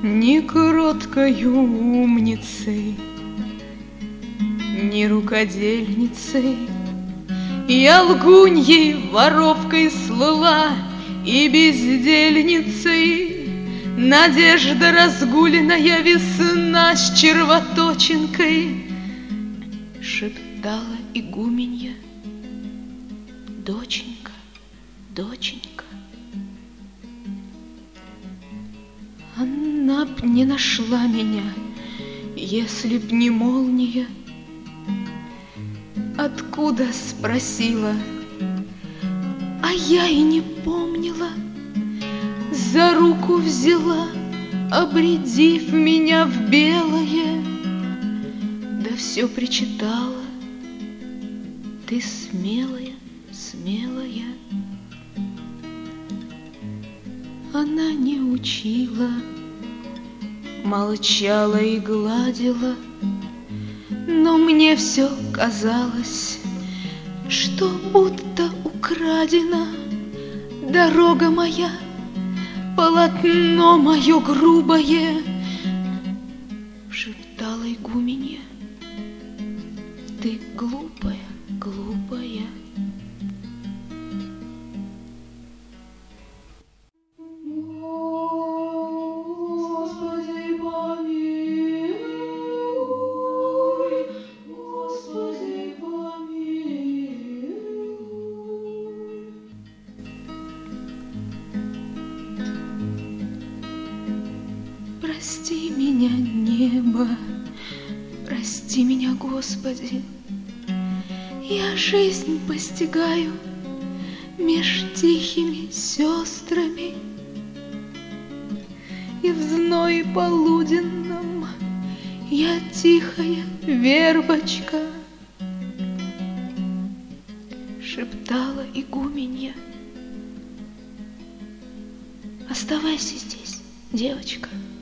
Ни кроткою умницей, ни рукодельницей. Я лгуньей, воровкой слыла и бездельницей. Надежда разгуленная, весна с червоточинкой. Шептала игуменья: доченька, доченька. Она б не нашла меня, если б не молния. Откуда, спросила, а я и не помнила. За руку взяла, обредив меня в белое, да все причитала: ты смелая, смелая. Она не учила, молчала и гладила, но мне все казалось, что будто украдена дорога моя, полотно мое грубое. Шептала игуменья: ты глупая, глупая. Прости меня, небо, прости меня, Господи. Я жизнь постигаю меж тихими сестрами, и в зное полуденном я тихая вербочка. Шептала игуменья: оставайся здесь, девочка.